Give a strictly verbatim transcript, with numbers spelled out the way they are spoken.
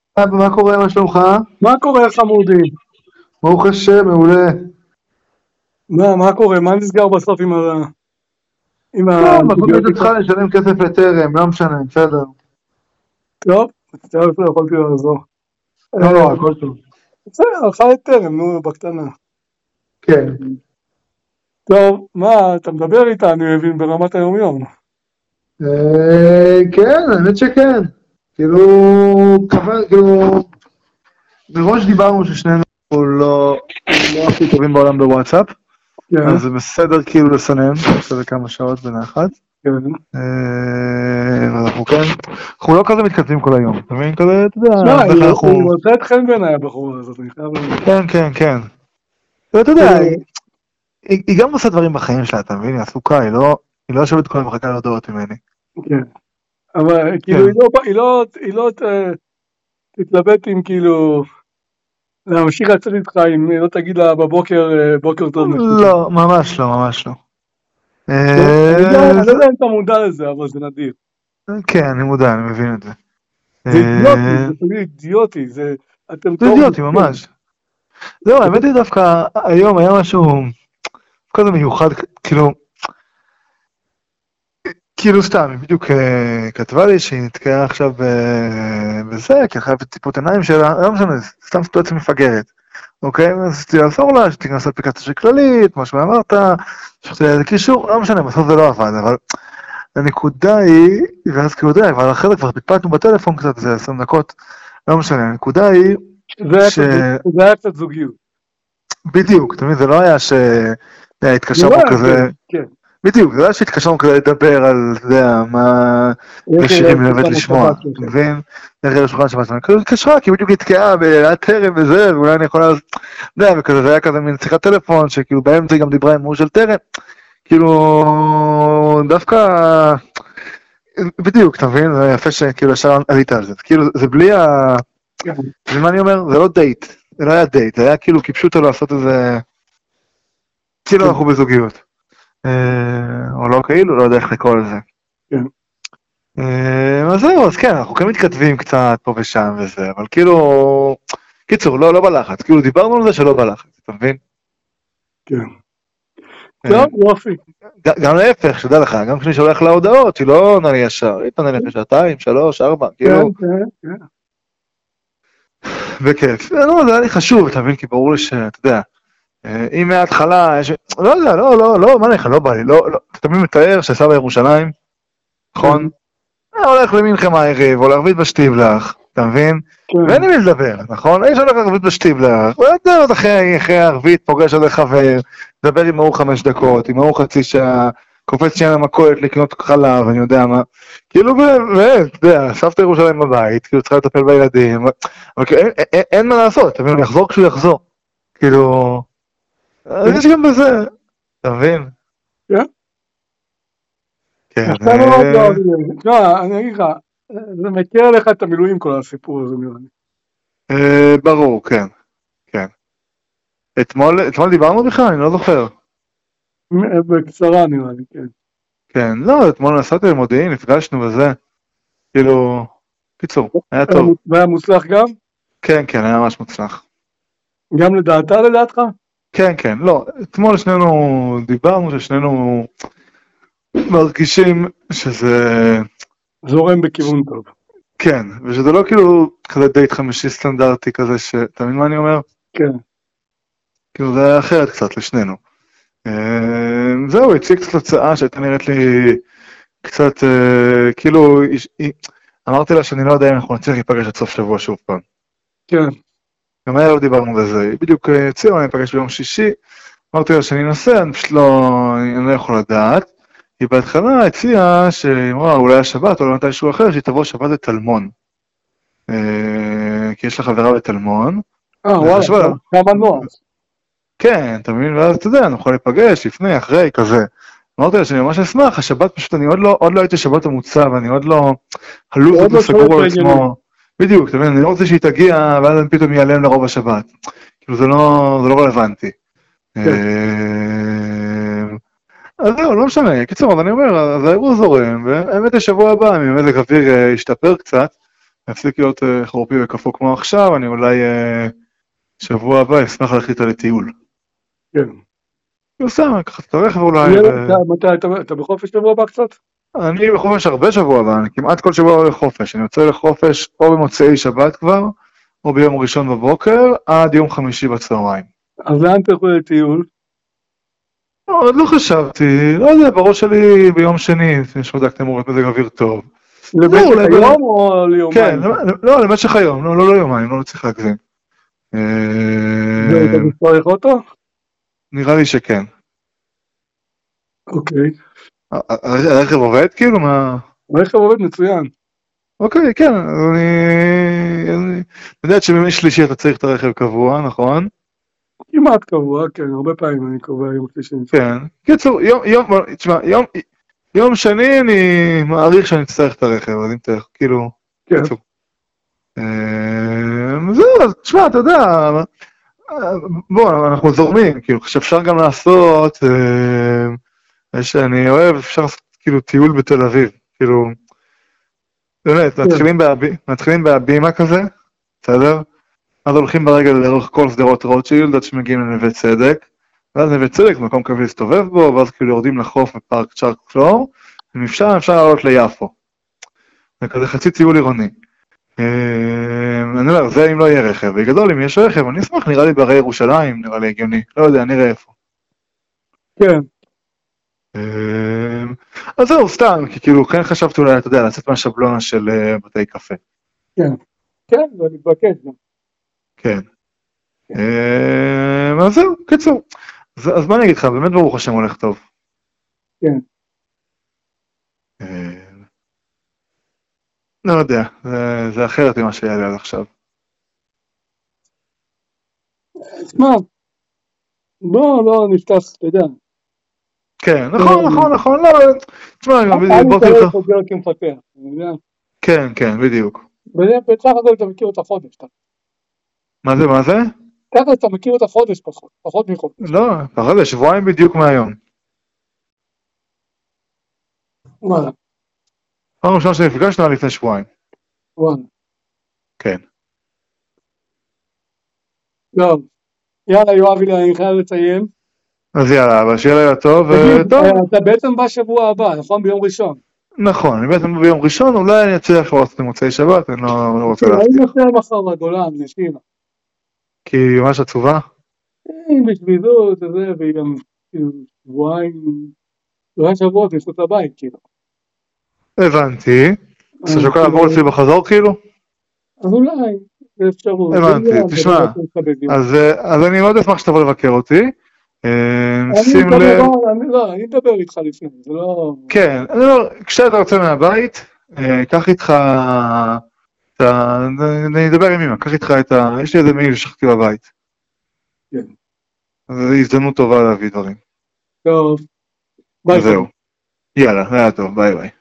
אבא, מה קורה? מה שלומך? מה קורה חמודי? ברוך השם, מעולה. מה, מה קורה? מה נסגר בסוף עם, ה... עם טוב, בחוץ היית האנטיביוטיקה? צריכה לשלם כסף לטרם, לא משנה, בסדר. טוב, מצטער שלא יכולתי לעזור. לא אה, נורא, הכל טוב. בסדר, הלכה לטרם, נו, בקטנה. כן. טוב, מה, אתה מדבר איתה, אני מבין, ברמת היומיום. אה, כן, האמת שכן. כאילו, כבל, כאילו, מראש דיברנו ששנינו לא לא הכי טובים בעולם בוואטסאפ, כן, אז זה בסדר כאילו לסנן, בסדר כמה שעות בנחת. כן. אה, אנחנו כן, אנחנו לא כזה מתכתבים כל היום, אתה מבין? כזה, אתה שמע, יודע, בדרך היא כלל היא אנחנו... מוצאת חן בעיניי הבחורה הזאת, אני חייב להגיד. כן, כן, כן. אתה יודע, כאילו, היא, היא גם עושה דברים בחיים שלה, אתה מבין? היא עסוקה, היא לא, היא לא יושבת כל היום מחכה להודעות ממני. כן. אבל כאילו, כן. היא לא, היא לא, היא לא ת- תתלבט עם כאילו, להמשיך לצאת איתך אם היא לא תגיד לה בבוקר, אה, בוקר טוב נקודה. לא, ממש לא, ממש לא. טוב, אני יודע, אה, אני לא זה, יודע אם אתה מודע לזה, אבל זה נדיר. כן, אני מודע, אני מבין את זה. זה אידיוטי, אה, זה פשוט אידיוטי, זה, אתם זה תור אידיוטי, מסכן. ממש. זהו, האמת היא דווקא, היום היה משהו כזה מיוחד, כאילו, כאילו סתם, היא בדיוק אה, כתבה לי שהיא נתקעה עכשיו ב- בזה, כי חייבת טיפות עיניים שלה, לא משנה, סתם סיטואציה מפגרת. אוקיי? אז רציתי לעזור לה, שתיכנס לאפליקציה של כללית, מה שאמרת, שרציתי לה איזה קישור, לא משנה, בסוף זה לא עבד, אבל הנקודה היא, ואז כאילו יודע, אבל אחרי זה כבר פטפטנו בטלפון קצת, זה עשרים דקות, לא משנה, הנקודה היא, זה היה קצת זוג- שבדיוק, זה היה קצת זוגיות. אתה מבין, זה לא היה זה לא שהתקשרנו היה כזה, כן, כן. בדיוק, זה לא היה שהתקשרנו כזה לדבר על, אתה יודע, מה, איך היא ושירים אוהבת היא אותה אוהבת לשמוע, בשבת אתה שלכם. מבין? איך היא לשולחן שבת שלנו, כאילו התקשרה, כי בדיוק התקעה בעד טרם וזה, ואולי אני יכולה, אתה יודע, וכזה, זה היה כזה מין שיחת טלפון, שכאילו באמצע היא גם דיברה עם מור של טרם, כאילו, דווקא, בדיוק, אתה מבין? זה יפה שכאילו ישר עלית על זה, כאילו, זה בלי ה... כן, זה מה אני אומר? זה לא דייט, זה לא היה דייט, זה היה כאילו קיפשו אותו לעשות איזה, כאילו כן, אנחנו בזוגיות. אה, או לא כאילו, לא יודע איך לקרוא לזה. כן. אה, אז זהו, אז כן, אנחנו כן מתכתבים קצת פה ושם וזה, אבל כאילו, קיצור, לא, לא בלחץ, כאילו דיברנו על זה שלא בלחץ, אתה מבין? כן. אה, טוב, יופי. ג- גם להפך, שתדע לך, גם כשאני שולח לה הודעות, היא לא עונה לי ישר, היא תענה לי אחרי שעתיים, שלוש, ארבע, כן, כאילו, כן, כן. בכיף. אה, לא, זה היה לי חשוב, אתה מבין? כי ברור לי שאתה יודע, אה, אם מההתחלה, יש... לא יודע, לא, לא, לא, מה לך, לא בא לי, לא, לא, אתה תמיד מתאר שסע בירושלים, כן, נכון? אה, הולך למינכן הערב, או לערבית בשטיבלח, אתה מבין? ואין כן. עם מי לדבר, נכון? האיש הולך לערבית בשטיבלח, ויודע עוד אחרי, אחרי הערבית, פוגש עוד חבר, מדבר עם ההוא חמש דקות, עם ההוא חצי שעה, קופץ שנייה למכולת לקנות חלב, אני יודע מה. כאילו, באמת, אתה יודע, סבתא ירושלים בבית, כאילו צריכה לטפל בילדים, אבל כאילו, אין, אין, אין מה לעשות, אתה מבין? הוא יחזור כשהוא יחזור. כאילו, כן, יש גם בזה, אתה מבין? כן. כן, יפה מאוד, לא, אה, תשמע, אני אגיד לך, זה מכיר עליך את המילואים כל הסיפור הזה נראה לי. אה, ברור, כן, כן. אתמול, אתמול דיברנו בכלל? אני לא זוכר. מ- בקצרה נראה לי, כן. כן, לא, אתמול נסעתי למודיעין, נפגשנו וזה, כאילו, קיצור, היה היה טוב. מוצ- והיה מוצלח גם? כן, כן, היה ממש מוצלח. גם לדעתה לדעתך? כן, כן, לא, אתמול שנינו דיברנו, ששנינו מרגישים שזה, זורם בכיוון טוב. כן, ושזה לא כאילו כזה דייט חמישי סטנדרטי כזה, שאתה מבין מה אני אומר? כן, כאילו זה היה אחרת קצת לשנינו. אה, זהו, הציג קצת הצעה שהייתה נראית לי קצת, אה, כאילו, היא- היא- אמרתי לה שאני לא יודע אם אנחנו נצליח להיפגש עד סוף שבוע שוב פעם. כן, גם הערב דיברנו בזה, היא בדיוק הציעה, אני אפגש ביום שישי, אמרתי לה שאני אנסה, אני פשוט לא, אני לא יכול לדעת. היא בהתחלה הציעה שהיא אמרה, אולי השבת, או מתישהו אחר, שהיא תבוא שבת לטלמון. אה, כי יש לה חברה בטלמון, אה וואלה, וחשבה, כמה כמה נוח. כן, אתה מבין, ואז אתה יודע, נוכל להיפגש לפני, אחרי, כזה. אמרתי לה שאני ממש אשמח, השבת פשוט, אני עוד לא, עוד לא הייתי שבת המוצא, ואני עוד לא, הלו"ז עוד עוד לא לא שולט סגור על בעניינים. עצמו. בדיוק, אתה מבין, אני לא רוצה שהיא תגיע, ואז אני פתאום ייעלם לרוב השבת. כאילו זה לא, זה לא רלוונטי. כן, אה, אז זהו, לא משנה, קיצור, אז אני אומר, אז האירוע זורם, והאמת השבוע הבא, אם מזג האוויר אה, ישתפר קצת, להפסיק להיות אה, חורפי וקפוא כמו עכשיו, אני אולי אה, שבוע הבא אשמח ללכת איתה לטיול. כן. כאילו סתם, לקחת את הרכב אולי, יהיה- ו- אתה- מתי, אתה- אתה בחופש שבוע הבא קצת? אני בחופש הרבה שבוע הבא, אני כמעט כל שבוע הולך לחופש, אני יוצא לחופש או במוצאי שבת כבר, או ביום ראשון בבוקר, עד יום חמישי בצהריים. אז לאן תלכו לטיול? לא, עוד לא חשבתי, לא יודע, בראש שלי ביום שני, לפני שבדקתם רואות מזג אוויר טוב. למשך אולי ב- היום או כן, ליומיים? לא, לא, למשך היום, לא, לא ליומיים, לא צריך להגזים. אה, ואתה תצטרך אותו? נראה לי שכן. אוקיי. ה- ה- הרכב עובד כאילו? מה? הרכב עובד מצוין. אוקיי, כן, אז אני... אני יודעת שבימי שלישי אתה צריך את הרכב קבוע, נכון? כמעט קבוע, כן, הרבה פעמים אני קובע יום שלישי. כן. קיצור, יום, יום, בוא, תשמע, יום, יום שני אני מעריך שאני אצטרך את הרכב, אז אם אתה, כאילו, כן. קיצור. אה, זהו, אז תשמע, אתה יודע, אה, בוא, אנחנו זורמים, כאילו, שאפשר גם לעשות, אה, שאני אוהב, אפשר לעשות כאילו טיול בתל אביב, כאילו, באמת, מתחילים בהבי- מתחילים בהבימה כזה, בסדר? אז הולכים ברגל לאורך כל שדרות רוטשילד עד שמגיעים לנווה צדק, ואז נווה צדק זה מקום כזה להסתובב בו, ואז כאילו יורדים לחוף בפארק צ'ארק פלור, ומשם אפשר לעלות ליפו. זה כזה חצי טיול עירוני. אה, אני אומר, זה אם לא יהיה רכב, בגדול אם יש רכב, אני אשמח, נראה לי בהרי ירושלים, נראה לי הגיוני, לא יודע, נראה איפה. כן. אה, אז זהו, סתם, כי כאילו, כן חשבתי אולי, אתה יודע, לצאת מהשבלונה של אה, בתי קפה. כן. כן, זה מתבקש גם. כן. אה, אז זהו, קיצור. אז, אז מה אני אגיד לך, באמת ברוך השם הולך טוב. כן. אה, לא יודע, זה, זה אחרת ממה שהיה לי עד עכשיו. תשמע, בוא לא נפתח, אתה יודע. כן, נכון, נכון, נכון, לא, תשמע, גם אני בוקר מתאר טוב. חוגר כמפתח, אני יודע. כן, כן, בדיוק. בסך הכל אתה מכיר את החודש. אתה- מה זה, מה זה? ככה אתה מכיר את החודש פחות, פחות מחודש. לא, ככה זה שבועיים בדיוק מהיום. וואלה, פעם ראשונה שנפגשנו היה לפני שבועיים. וואלה. כן. טוב, יאללה יואבי, אני חייב לציין. אז יאללה, אבל שיהיה לילה טוב, תגיד, וטוב. אה, אתה בעצם בא שבוע הבא, נכון? ביום ראשון. נכון, אני בעצם ביום ראשון, אולי אני אצליח לראות במוצאי שבת, אני לא, לא רוצה אני להבטיח. נוסע מחר לגולן, לשירה. כי ממש עצובה? עם בשביזות, וזה, והיא גם כאילו, שבועיים, שלושה שבועות מחוץ לבית, כאילו. הבנתי. אז אתה שוקל לעבור אצלי בחזור כאילו? אז אולי, זה אפשרות. הבנתי, זה תשמע, לא יכול לקבל דיון. אז, אה, אז אני מאוד אשמח שתבוא לבקר אותי. אה, אני שים מדבר, לב, אני לא, אני אדבר איתך לפני, זה לא... כן, אני אומר, כשאתה יוצא מהבית, אה, קח איתך, את ה- אני אדבר עם אמא, קח איתך את ה... יש לי איזה מעיל ששכחתי בבית. כן. אז זו הזדמנות טובה להביא דברים. טוב. ביי. זהו. יאללה, לילה טוב, ביי ביי.